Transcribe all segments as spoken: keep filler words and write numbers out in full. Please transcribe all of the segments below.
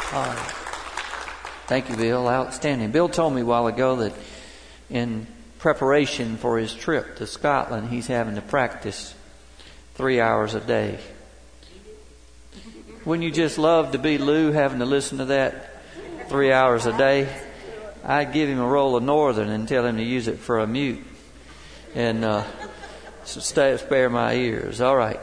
All right. Thank you, Bill. Outstanding. Bill told me a while ago that in preparation for his trip to Scotland, he's having to practice three hours a day. Wouldn't you just love to be Lou, having to listen to that three hours a day? I'd give him a roll of Northern and tell him to use it for a mute and uh, stay, spare my ears. All right.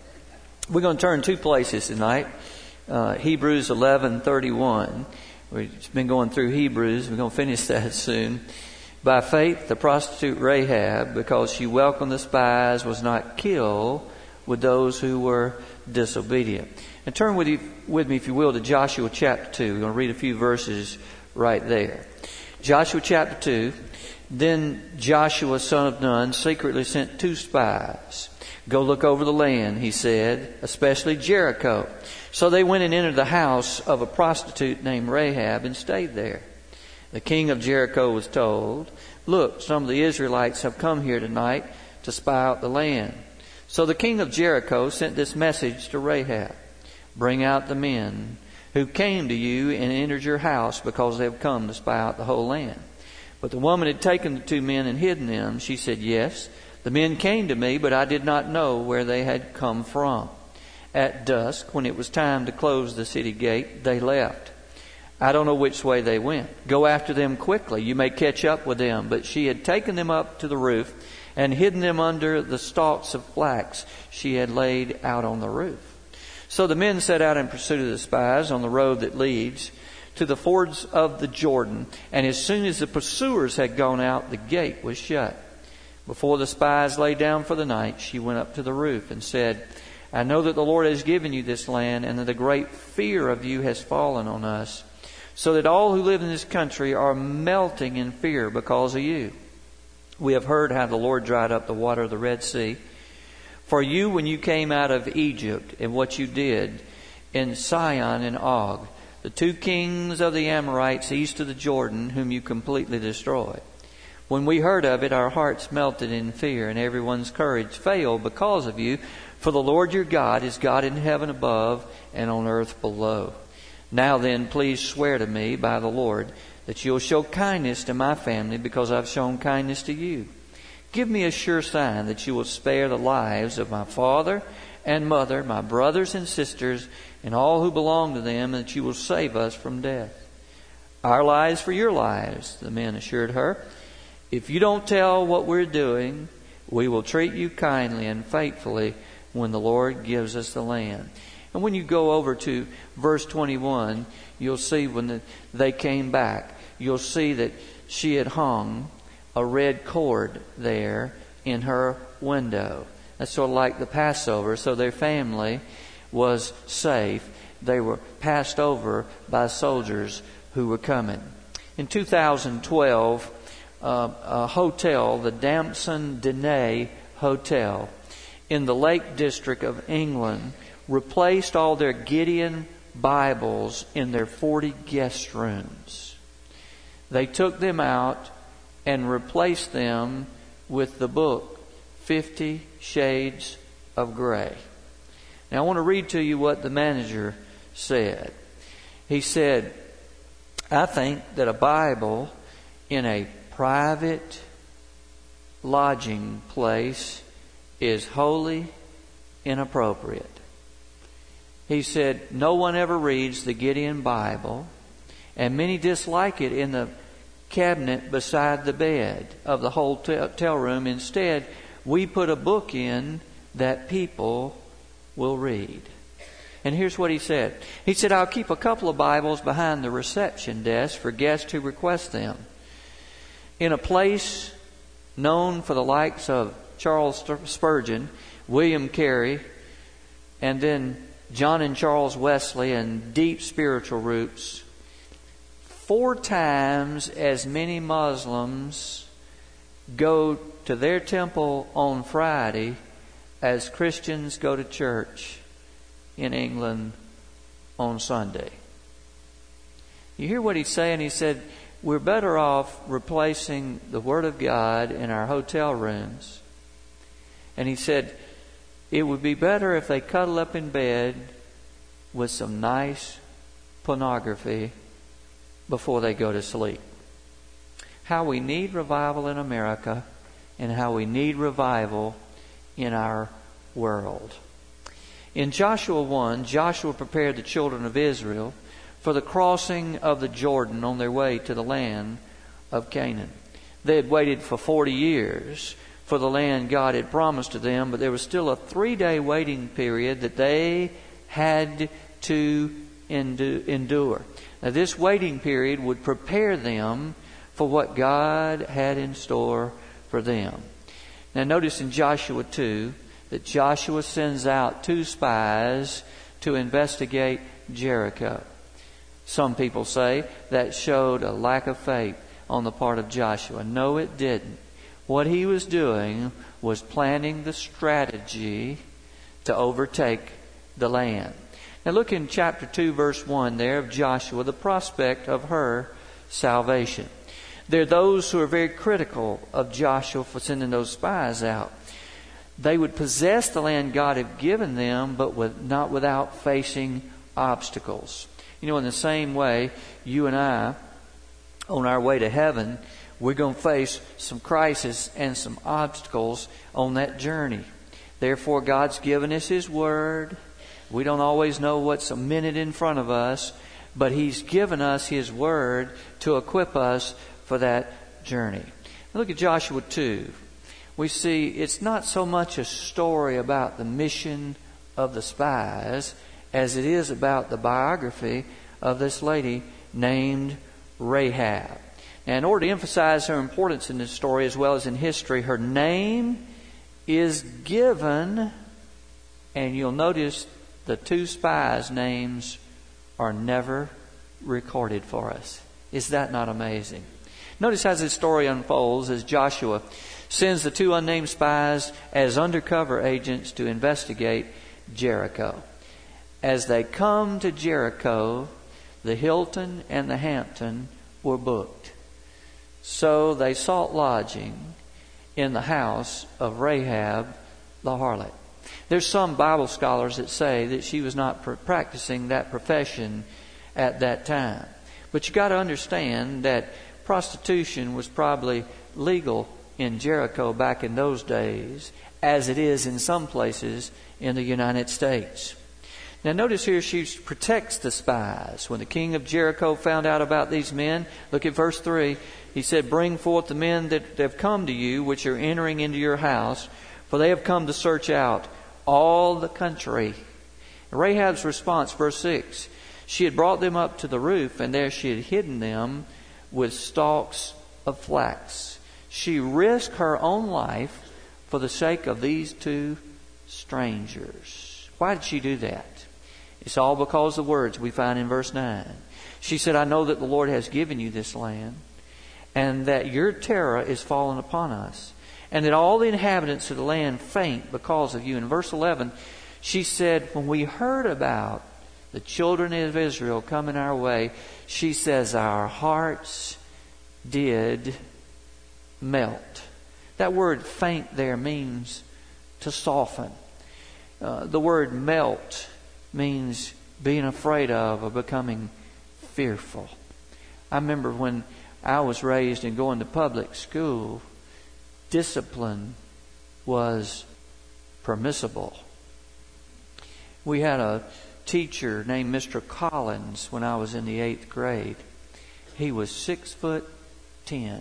We're going to turn two places tonight. Uh, Hebrews eleven thirty-one. We've been going through Hebrews. We're going to finish that soon. By faith, the prostitute Rahab, because she welcomed the spies, was not killed with those who were disobedient. And turn with you, with me, if you will, to Joshua chapter two. We're going to read a few verses right there. Joshua chapter two. Then Joshua, son of Nun, secretly sent two spies. Go look over the land, he said, especially Jericho. So they went and entered the house of a prostitute named Rahab and stayed there. The king of Jericho was told, look, some of the Israelites have come here tonight to spy out the land. So the king of Jericho sent this message to Rahab. Bring out the men who came to you and entered your house, because they have come to spy out the whole land. But the woman had taken the two men and hidden them. She said, yes, the men came to me, but I did not know where they had come from. At dusk, when it was time to close the city gate, they left. I don't know which way they went. Go after them quickly. You may catch up with them. But she had taken them up to the roof and hidden them under the stalks of flax she had laid out on the roof. So the men set out in pursuit of the spies on the road that leads to the fords of the Jordan. And as soon as the pursuers had gone out, the gate was shut. Before the spies lay down for the night, she went up to the roof and said, I know that the Lord has given you this land, and that a great fear of you has fallen on us, so that all who live in this country are melting in fear because of you. We have heard how the Lord dried up the water of the Red Sea for you when you came out of Egypt, and what you did in Sihon and Og, the two kings of the Amorites east of the Jordan, whom you completely destroyed. When we heard of it, our hearts melted in fear, and everyone's courage failed because of you. For the Lord your God is God in heaven above and on earth below. Now then, please swear to me by the Lord that you'll show kindness to my family, because I've shown kindness to you. Give me a sure sign that you will spare the lives of my father and mother, my brothers and sisters, and all who belong to them, and that you will save us from death. Our lives for your lives, the men assured her. If you don't tell what we're doing, we will treat you kindly and faithfully when the Lord gives us the land. And when you go over to verse twenty-one, you'll see when the, they came back, you'll see that she had hung a red cord there in her window. That's sort of like the Passover. So their family was safe. They were passed over by soldiers who were coming. In two thousand twelve, uh, a hotel, the Damson Dene Hotel, in the Lake District of England, replaced all their Gideon Bibles in their forty guest rooms. They took them out and replaced them with the book Fifty Shades of Grey. Now I want to read to you what the manager said. He said, I think that a Bible in a private lodging place is wholly inappropriate. He said, no one ever reads the Gideon Bible, and many dislike it in the cabinet beside the bed of the hotel room. Instead, we put a book in that people will read. And here's what he said. He said, I'll keep a couple of Bibles behind the reception desk for guests who request them. In a place known for the likes of Charles Spurgeon, William Carey, and then John and Charles Wesley, and deep spiritual roots, four times as many Muslims go to their temple on Friday as Christians go to church in England on Sunday. You hear what he's saying? He said, we're better off replacing the Word of God in our hotel rooms. And he said, it would be better if they cuddle up in bed with some nice pornography before they go to sleep. How we need revival in America and how we need revival in our world. In Joshua one, Joshua prepared the children of Israel for the crossing of the Jordan on their way to the land of Canaan. They had waited for forty years for the land God had promised to them, but there was still a three-day waiting period that they had to endure. Now, this waiting period would prepare them for what God had in store for them. Now, notice in Joshua two that Joshua sends out two spies to investigate Jericho. Some people say that showed a lack of faith on the part of Joshua. No, it didn't. What he was doing was planning the strategy to overtake the land. Now look in chapter two, verse one there of Joshua, the prospect of her salvation. There are those who are very critical of Joshua for sending those spies out. They would possess the land God had given them, but with, not without facing obstacles. You know, in the same way, you and I, on our way to heaven, we're going to face some crisis and some obstacles on that journey. Therefore, God's given us His Word. We don't always know what's a minute in front of us, but He's given us His Word to equip us for that journey. Now look at Joshua two. We see it's not so much a story about the mission of the spies as it is about the biography of this lady named Rahab. Now, in order to emphasize her importance in this story as well as in history, her name is given, and you'll notice the two spies' names are never recorded for us. Is that not amazing? Notice as this story unfolds, as Joshua sends the two unnamed spies as undercover agents to investigate Jericho. As they come to Jericho, the Hilton and the Hampton were booked. So they sought lodging in the house of Rahab the harlot. There's some Bible scholars that say that she was not pr- practicing that profession at that time. But you got to understand that prostitution was probably legal in Jericho back in those days, as it is in some places in the United States. Now notice here she protects the spies. When the king of Jericho found out about these men, look at verse three. He said, "Bring forth the men that have come to you, which are entering into your house, for they have come to search out all the country." Rahab's response, verse six, she had brought them up to the roof, and there she had hidden them with stalks of flax. She risked her own life for the sake of these two strangers. Why did she do that? It's all because of the words we find in verse nine. She said, "I know that the Lord has given you this land, and that your terror is fallen upon us, and that all the inhabitants of the land faint because of you." In verse eleven, she said, when we heard about the children of Israel coming our way, she says, our hearts did melt. That word faint there means to soften. Uh, the word melt means being afraid of or becoming fearful. I remember when I was raised and going to public school, discipline was permissible. We had a teacher named Mister Collins when I was in the eighth grade. He was six foot ten.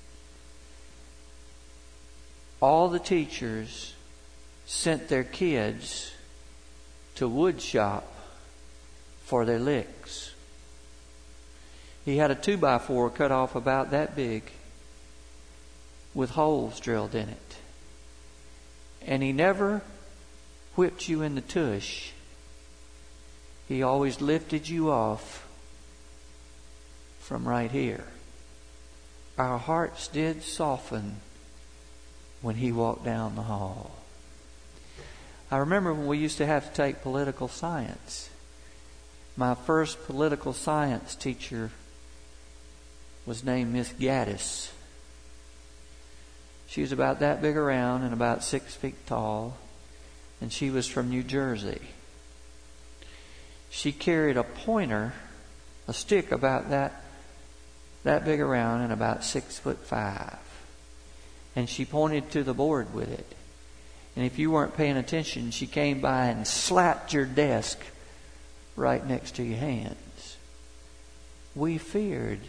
All the teachers sent their kids to wood shop for their licks. He had a two by four cut off about that big with holes drilled in it. And he never whipped you in the tush. He always lifted you off from right here. Our hearts did soften when he walked down the hall. I remember when we used to have to take political science. My first political science teacher was named Miss Gaddis. She was about that big around and about six feet tall, and she was from New Jersey. She carried a pointer a stick about that, that big around and about six foot five. And she pointed to the board with it. And if you weren't paying attention, she came by and slapped your desk right next to your hands. We feared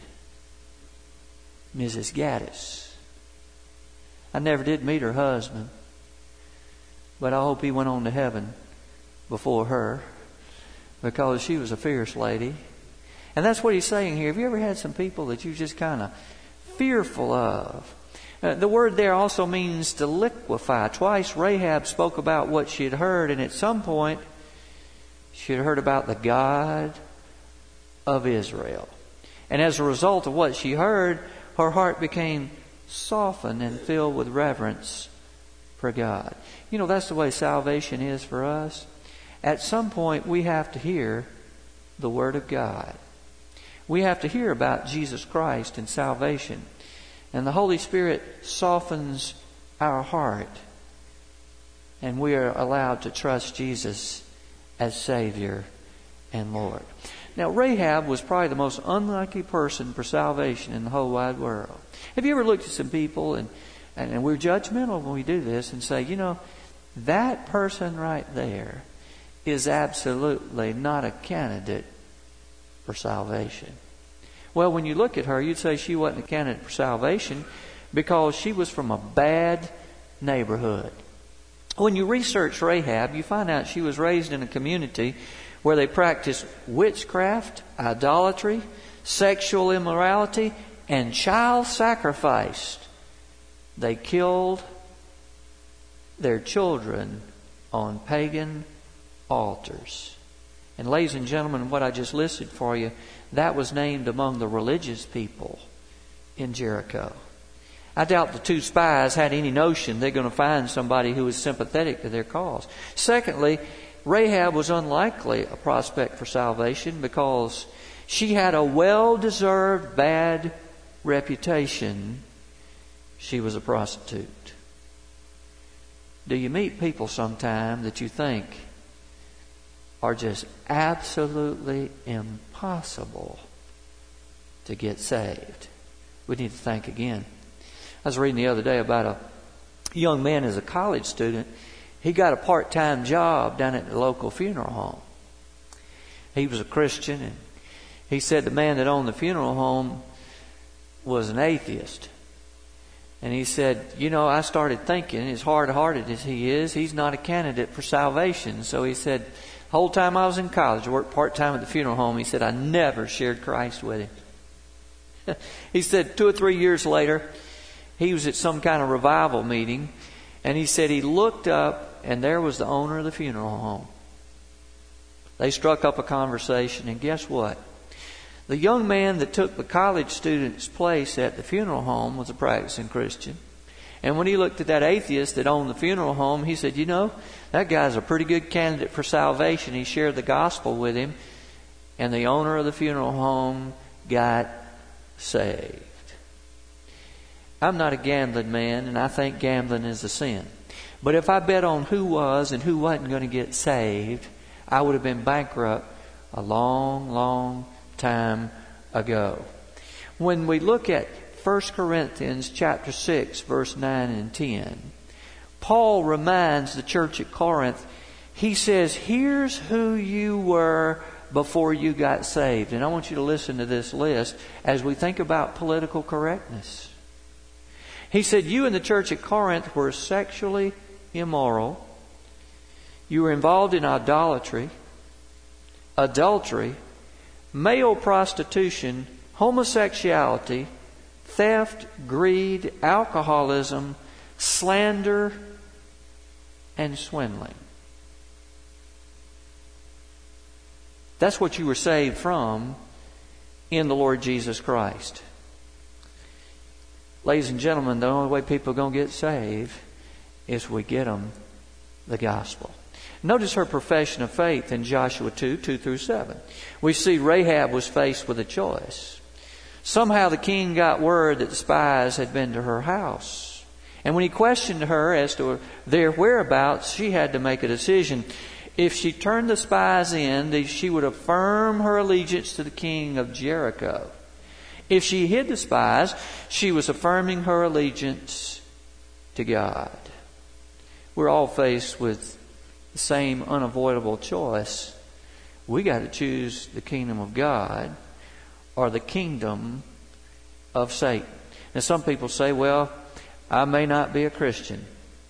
Missus Gaddis. I never did meet her husband, but I hope he went on to heaven before her, because she was a fierce lady. And that's what he's saying here. Have you ever had some people that you just kind of fearful of? Uh, the word there also means to liquefy. Twice Rahab spoke about what she had heard, and at some point she had heard about the God of Israel. And as a result of what she heard, her heart became softened and filled with reverence for God. You know, that's the way salvation is for us. At some point we have to hear the Word of God. We have to hear about Jesus Christ and salvation. And the Holy Spirit softens our heart. And we are allowed to trust Jesus as Savior and Lord. Now, Rahab was probably the most unlucky person for salvation in the whole wide world. Have you ever looked at some people, and, and we're judgmental when we do this, and say, you know, that person right there is absolutely not a candidate for salvation. Well, when you look at her, you'd say she wasn't a candidate for salvation because she was from a bad neighborhood. When you research Rahab, you find out she was raised in a community where they practiced witchcraft, idolatry, sexual immorality, and child sacrifice. They killed their children on pagan altars. And ladies and gentlemen, what I just listed for you, that was named among the religious people in Jericho. I doubt the two spies had any notion they're going to find somebody who was sympathetic to their cause. Secondly, Rahab was unlikely a prospect for salvation because she had a well-deserved bad reputation. She was a prostitute. Do you meet people sometime that you think are just absolutely impossible to get saved? We need to think again. I was reading the other day about a young man as a college student. He got a part-time job down at the local funeral home. He was a Christian, and he said the man that owned the funeral home was an atheist. And he said, you know, I started thinking, as hard-hearted as he is, he's not a candidate for salvation. So he said, the whole time I was in college, I worked part-time at the funeral home. He said, I never shared Christ with him. He said two or three years later, he was at some kind of revival meeting, and he said he looked up, and there was the owner of the funeral home. They struck up a conversation, and guess what? The young man that took the college student's place at the funeral home was a practicing Christian. And when he looked at that atheist that owned the funeral home, he said, you know, that guy's a pretty good candidate for salvation. He shared the gospel with him, and the owner of the funeral home got saved. I'm not a gambling man, and I think gambling is a sin. But if I bet on who was and who wasn't going to get saved, I would have been bankrupt a long, long time ago. When we look at First Corinthians chapter six, verse nine and ten, Paul reminds the church at Corinth, he says, here's who you were before you got saved. And I want you to listen to this list as we think about political correctness. He said, you in the church at Corinth were sexually immoral. You were involved in idolatry, adultery, male prostitution, homosexuality, theft, greed, alcoholism, slander, and swindling. That's what you were saved from in the Lord Jesus Christ. Ladies and gentlemen, the only way people are going to get saved is we get them the gospel. Notice her profession of faith in Joshua two, two through seven. We see Rahab was faced with a choice. Somehow the king got word that the spies had been to her house. And when he questioned her as to their whereabouts, she had to make a decision. If she turned the spies in, she would affirm her allegiance to the king of Jericho. If she hid the spies, she was affirming her allegiance to God. We're all faced with the same unavoidable choice. We got to choose the kingdom of God or the kingdom of Satan. And some people say, well, I may not be a Christian,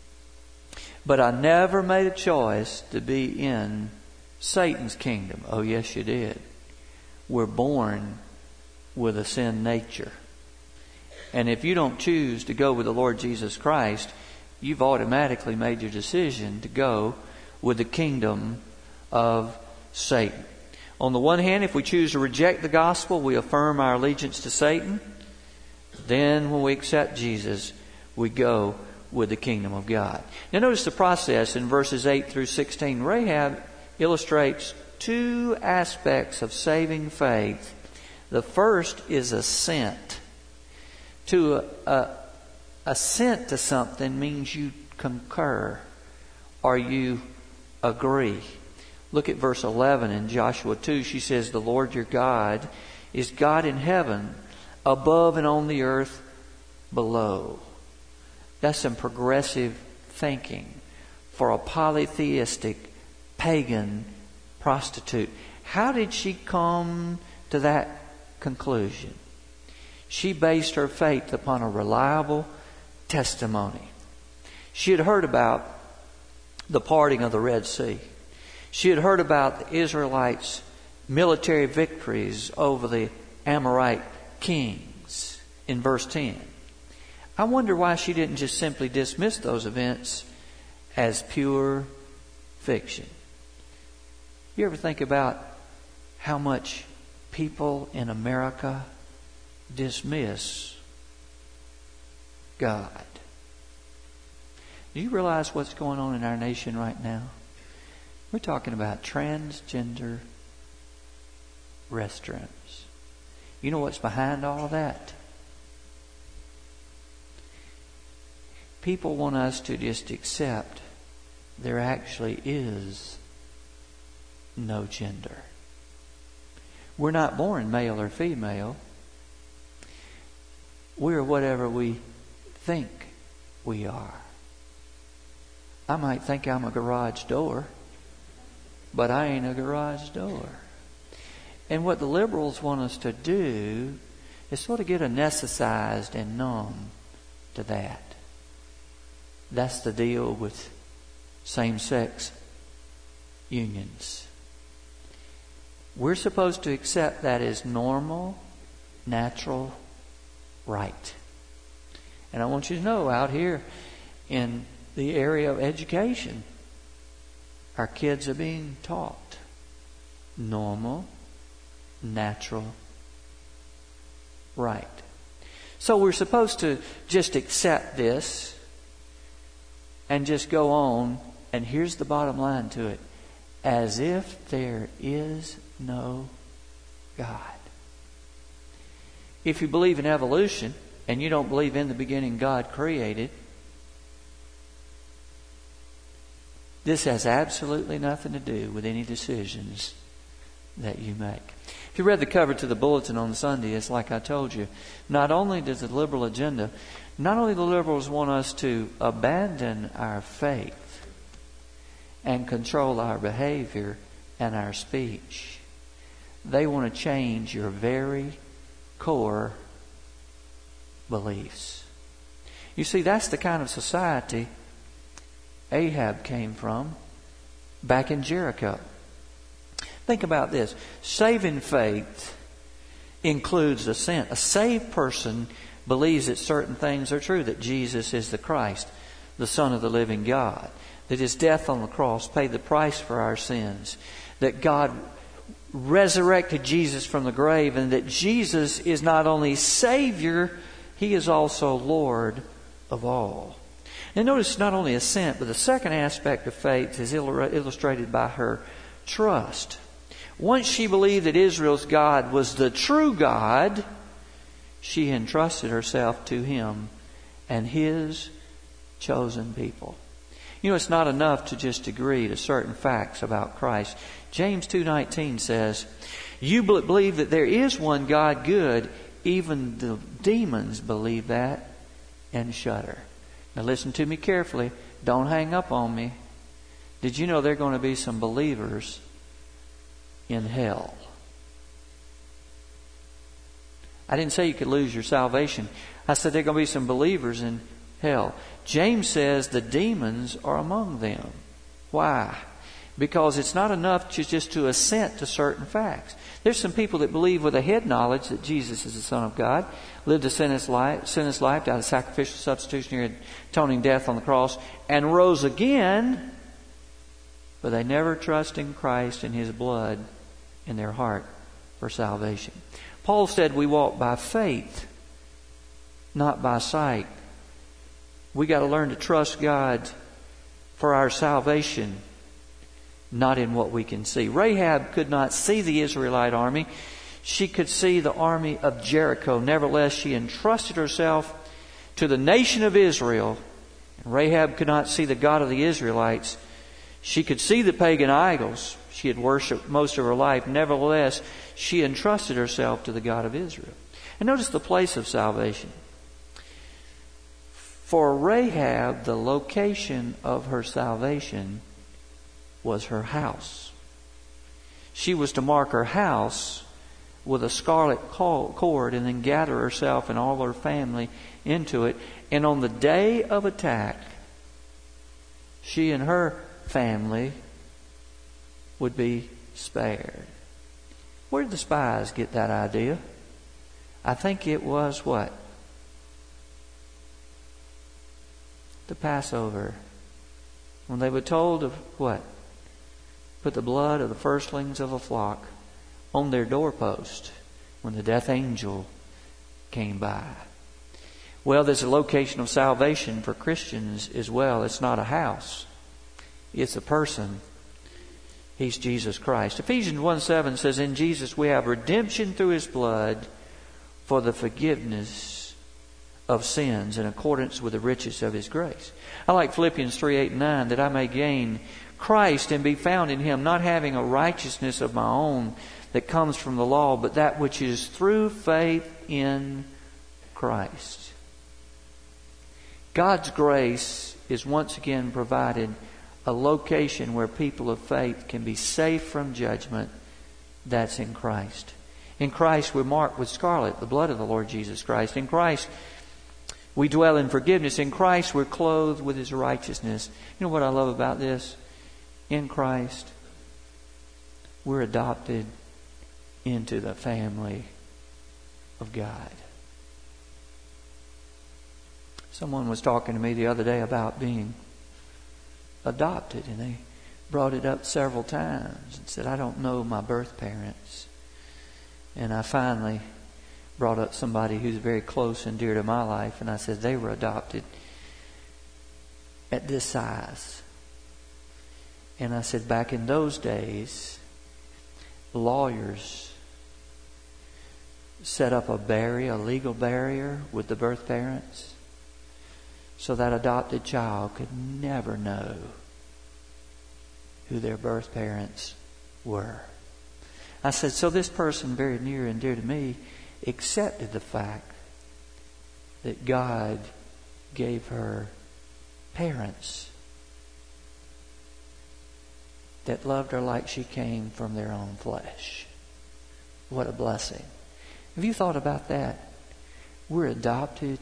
but I never made a choice to be in Satan's kingdom. Oh, yes, you did. We're born with a sin nature. And if you don't choose to go with the Lord Jesus Christ, you've automatically made your decision to go with the kingdom of Satan. On the one hand, if we choose to reject the gospel, we affirm our allegiance to Satan. Then when we accept Jesus, we go with the kingdom of God. Now notice the process in verses eight through sixteen. Rahab illustrates two aspects of saving faith. The first is assent. To uh, uh, assent to something means you concur or you agree. Look at verse eleven in Joshua two. She says, the Lord your God is God in heaven, above and on the earth below. That's some progressive thinking for a polytheistic, pagan prostitute. How did she come to that conclusion? She based her faith upon a reliable testimony. She had heard about the parting of the Red Sea. She had heard about the Israelites' military victories over the Amorite kings in verse ten. I wonder why she didn't just simply dismiss those events as pure fiction. You ever think about how much people in America dismiss God? Do you realize what's going on in our nation right now? We're talking about transgender restrooms. You know what's behind all of that? People want us to just accept there actually is no gender. We're not born male or female. We're whatever we think we are. I might think I'm a garage door, but I ain't a garage door. And what the liberals want us to do is sort of get anesthetized and numb to that. That's the deal with same-sex unions. We're supposed to accept that as normal, natural, right. And I want you to know, out here in the area of education, our kids are being taught normal, natural, right. So we're supposed to just accept this and just go on, and here's the bottom line to it, as if there is no God. If you believe in evolution and you don't believe in the beginning God created, this has absolutely nothing to do with any decisions that you make. If you read the cover to the bulletin on Sunday, it's like I told you. Not only does the liberal agenda, not only the liberals want us to abandon our faith and control our behavior and our speech, they want to change your very core beliefs. You see, that's the kind of society Ahab came from back in Jericho. Think about this. Saving faith includes assent. A saved person believes that certain things are true, that Jesus is the Christ, the Son of the living God, that His death on the cross paid the price for our sins, that God resurrected Jesus from the grave, and that Jesus is not only Savior, He is also Lord of all. And notice not only assent, but the second aspect of faith is illustrated by her trust. Once she believed that Israel's God was the true God, she entrusted herself to Him and His chosen people. You know, it's not enough to just agree to certain facts about Christ. James two nineteen says, you believe that there is one God good. Even the demons believe that and shudder. Now listen to me carefully. Don't hang up on me. Did you know there are going to be some believers in hell? I didn't say you could lose your salvation. I said there are going to be some believers in hell. James says the demons are among them. Why? Because it's not enough to just to assent to certain facts. There's some people that believe with a head knowledge that Jesus is the Son of God, lived a sinless life, sinless life, died a sacrificial, substitutionary, atoning death on the cross, and rose again, but they never trust in Christ and His blood in their heart for salvation. Paul said we walk by faith, not by sight. We got to learn to trust God for our salvation, not in what we can see. Rahab could not see the Israelite army. She could see the army of Jericho. Nevertheless, she entrusted herself to the nation of Israel. Rahab could not see the God of the Israelites. She could see the pagan idols she had worshipped most of her life. Nevertheless, she entrusted herself to the God of Israel. And notice the place of salvation. For Rahab, the location of her salvation was her house. She was to mark her house with a scarlet cord and then gather herself and all her family into it. And on the day of attack, she and her family would be spared. Where did the spies get that idea? I think it was what? The Passover. When they were told of what? Put the blood of the firstlings of a flock on their doorpost when the death angel came by. Well, there's a location of salvation for Christians as well. It's not a house. It's a person. He's Jesus Christ. Ephesians one seven says, in Jesus we have redemption through His blood for the forgiveness of sins in accordance with the riches of His grace. I like Philippians three eight and nine, that I may gain Christ and be found in Him, not having a righteousness of my own that comes from the law, but that which is through faith in Christ. God's grace is once again provided a location where people of faith can be safe from judgment. That's in Christ. In Christ we're marked with scarlet, the blood of the Lord Jesus Christ. In Christ we dwell in forgiveness. In Christ we're clothed with His righteousness. You know what I love about this? In Christ we're adopted into the family of God. Someone was talking to me the other day about being adopted, and they brought it up several times and said, I don't know my birth parents. And I finally brought up somebody who's very close and dear to my life, and I said they were adopted at this size. And I said back in those days, lawyers set up a barrier, a legal barrier with the birth parents, so that adopted child could never know who their birth parents were. I said, so this person very near and dear to me accepted the fact that God gave her parents that loved her like she came from their own flesh. What a blessing. Have you thought about that? We're adopted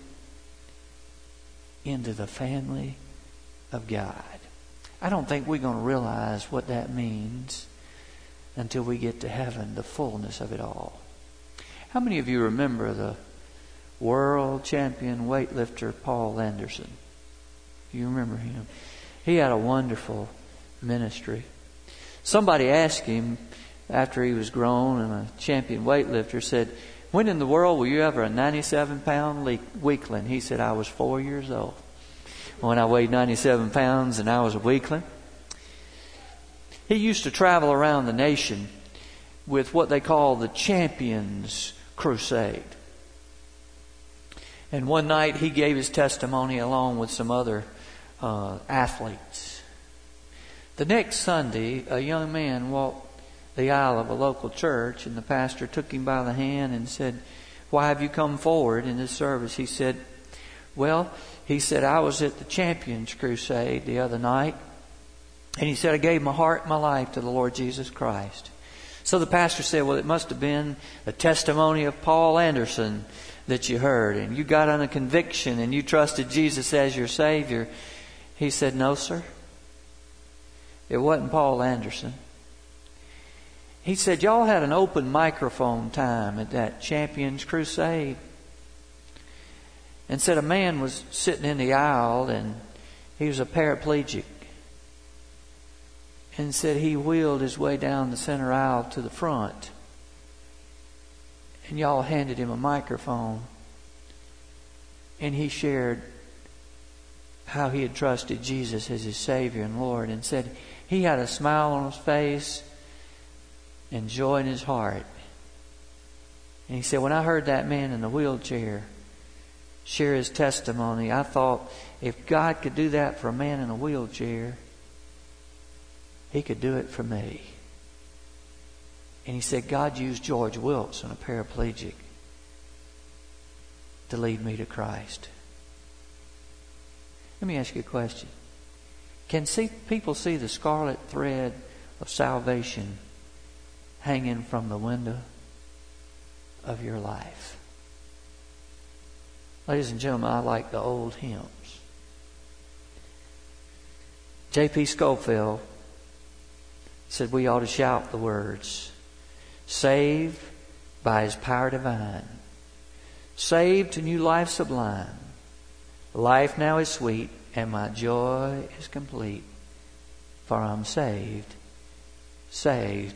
into the family of God. I don't think we're going to realize what that means until we get to heaven, the fullness of it all. How many of you remember the world champion weightlifter Paul Anderson? You remember him? He had a wonderful ministry. Somebody asked him after he was grown and a champion weightlifter, said, when in the world were you ever a ninety-seven pound weakling? He said, I was four years old when I weighed ninety-seven pounds and I was a weakling. He used to travel around the nation with what they call the Champions Crusade. And one night he gave his testimony along with some other uh, athletes. The next Sunday, a young man walked the aisle of a local church, and the pastor took him by the hand and said, "Why have you come forward in this service?" He said, "Well," he said, "I was at the Champions Crusade the other night." And he said, "I gave my heart and my life to the Lord Jesus Christ." So the pastor said, "Well, it must have been a testimony of Paul Anderson that you heard, and you got on a conviction and you trusted Jesus as your Savior." He said, "No, sir. It wasn't Paul Anderson." He said, "Y'all had an open microphone time at that Champions Crusade." And said a man was sitting in the aisle, and he was a paraplegic. And said he wheeled his way down the center aisle to the front. And y'all handed him a microphone. And he shared how he had trusted Jesus as his Savior and Lord. And said he had a smile on his face and joy in his heart. And he said, "When I heard that man in the wheelchair share his testimony, I thought, if God could do that for a man in a wheelchair, He could do it for me." And he said, "God used George Wilson, a paraplegic, to lead me to Christ." Let me ask you a question. Can see, people see the scarlet thread of salvation hanging from the window of your life? Ladies and gentlemen, I like the old hymns. J P Schofield said we ought to shout the words, "Saved by His power divine, saved to new life sublime. Life now is sweet, and my joy is complete, for I'm saved, saved,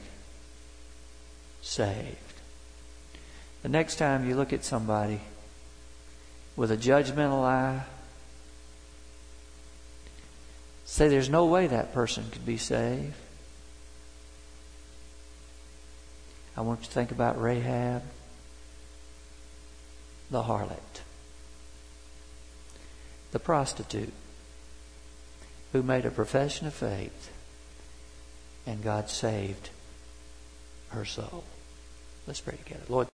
saved." The next time you look at somebody with a judgmental eye, say, "There's no way that person could be saved." I want you to think about Rahab, the harlot, the prostitute, who made a profession of faith, and God saved her soul. Let's pray together. Lord,